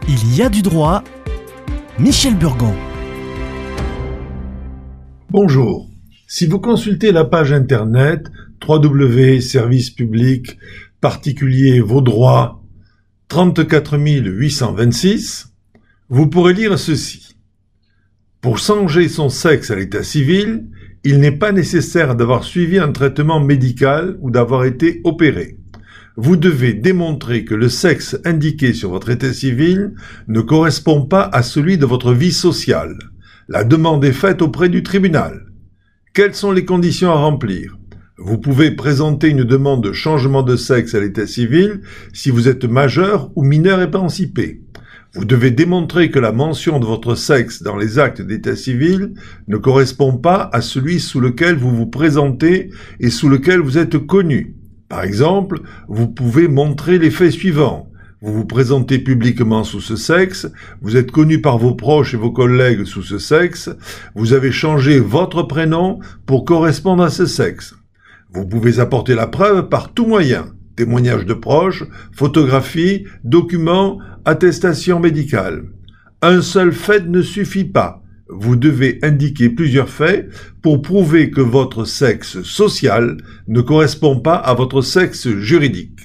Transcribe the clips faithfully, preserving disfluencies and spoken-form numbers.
Il y a du droit. Michel Burgon. Bonjour. Si vous consultez la page internet w w w point service public particulier vos droits trente-quatre mille huit cent vingt-six, vous pourrez lire ceci. Pour changer son sexe à l'état civil, il n'est pas nécessaire d'avoir suivi un traitement médical ou d'avoir été opéré. Vous devez démontrer que le sexe indiqué sur votre état civil ne correspond pas à celui de votre vie sociale. La demande est faite auprès du tribunal. Quelles sont les conditions à remplir? Vous pouvez présenter une demande de changement de sexe à l'état civil si vous êtes majeur ou mineur émancipé. Vous devez démontrer que la mention de votre sexe dans les actes d'état civil ne correspond pas à celui sous lequel vous vous présentez et sous lequel vous êtes connu. Par exemple, vous pouvez montrer les faits suivants. Vous vous présentez publiquement sous ce sexe, vous êtes connu par vos proches et vos collègues sous ce sexe, vous avez changé votre prénom pour correspondre à ce sexe. Vous pouvez apporter la preuve par tout moyen, témoignages de proches, photographies, documents, attestations médicales. Un seul fait ne suffit pas. Vous devez indiquer plusieurs faits pour prouver que votre sexe social ne correspond pas à votre sexe juridique.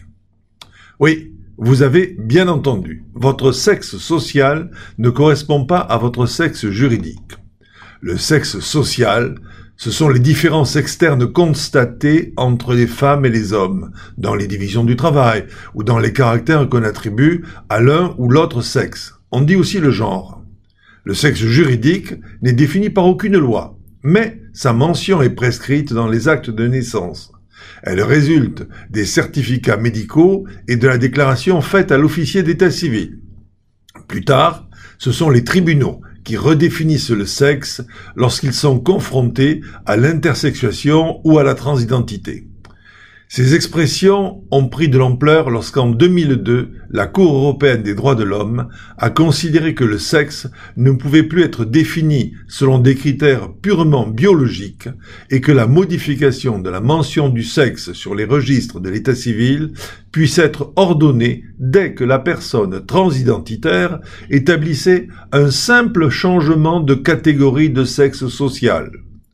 Oui, vous avez bien entendu, votre sexe social ne correspond pas à votre sexe juridique. Le sexe social, ce sont les différences externes constatées entre les femmes et les hommes, dans les divisions du travail ou dans les caractères qu'on attribue à l'un ou l'autre sexe. On dit aussi le genre. Le sexe juridique n'est défini par aucune loi, mais sa mention est prescrite dans les actes de naissance. Elle résulte des certificats médicaux et de la déclaration faite à l'officier d'état civil. Plus tard, ce sont les tribunaux qui redéfinissent le sexe lorsqu'ils sont confrontés à l'intersexuation ou à la transidentité. Ces expressions ont pris de l'ampleur lorsqu'en deux mille deux, la Cour européenne des droits de l'homme a considéré que le sexe ne pouvait plus être défini selon des critères purement biologiques et que la modification de la mention du sexe sur les registres de l'état civil puisse être ordonnée dès que la personne transidentitaire établissait un simple changement de catégorie de sexe social.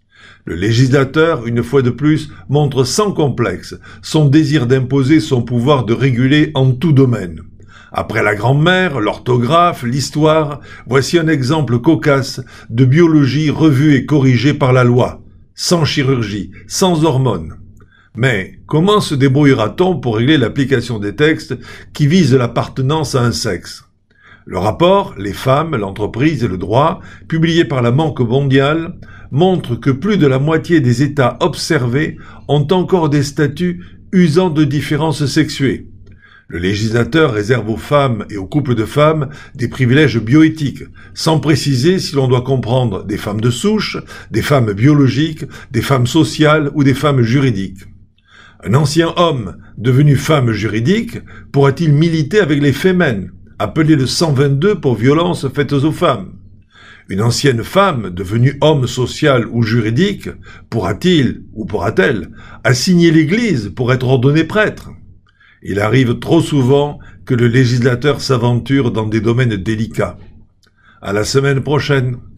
Le législateur, une fois de plus, montre sans complexe son désir d'imposer son pouvoir de réguler en tout domaine. Après la grammaire, l'orthographe, l'histoire, voici un exemple cocasse de biologie revue et corrigée par la loi, sans chirurgie, sans hormones. Mais comment se débrouillera-t-on pour régler l'application des textes qui visent l'appartenance à un sexe ? Le rapport « Les femmes, l'entreprise et le droit », publié par la Banque mondiale, montre que plus de la moitié des États observés ont encore des statuts usant de différences sexuées. Le législateur réserve aux femmes et aux couples de femmes des privilèges bioéthiques, sans préciser si l'on doit comprendre des femmes de souche, des femmes biologiques, des femmes sociales ou des femmes juridiques. Un ancien homme devenu femme juridique pourra-t-il militer avec les fémènes, appelé le cent vingt-deux pour violences faites aux femmes? Une ancienne femme devenue homme social ou juridique pourra-t-il ou pourra-t-elle assigner l'Église pour être ordonné prêtre? Il arrive trop souvent que le législateur s'aventure dans des domaines délicats. À la semaine prochaine.